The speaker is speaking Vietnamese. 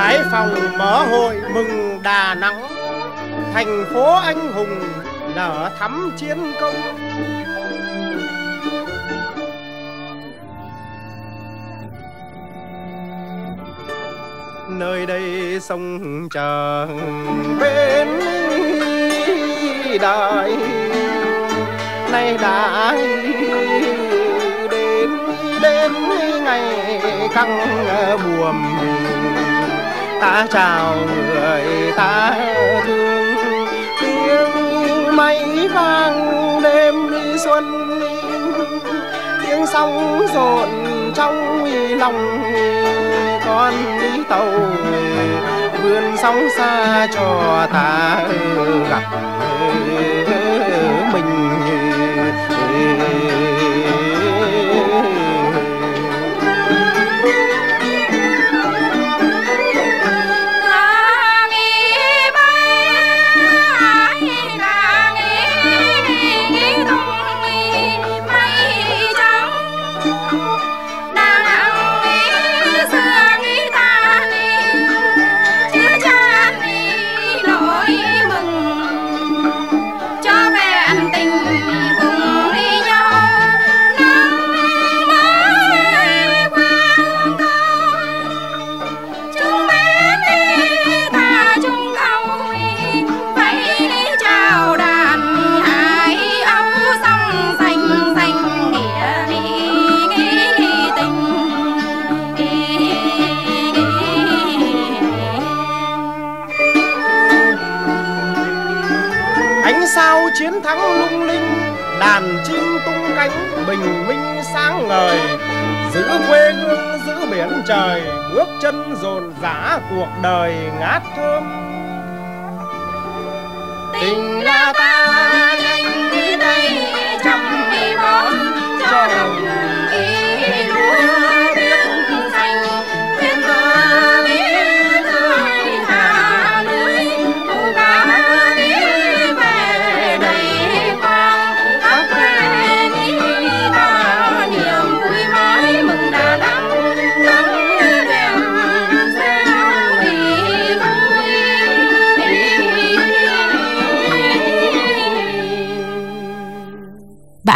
Hải Phòng mở hội mừng Đà Nẵng, thành phố anh hùng lở thắm chiến công. Nơi đây sông chờ bên đời, nay đã đến ngày căng buồm. Ta chào người ta thương, tiếng máy vang đêm đi xuân, tiếng sóng rộn trong lòng con đi tàu vươn sóng xa cho ta gặp mình. Sao chiến thắng lung linh, đàn chim tung cánh bình minh sáng ngời, giữ quê hương giữ biển trời, bước chân dồn dã cuộc đời ngát thơm. Tình là ta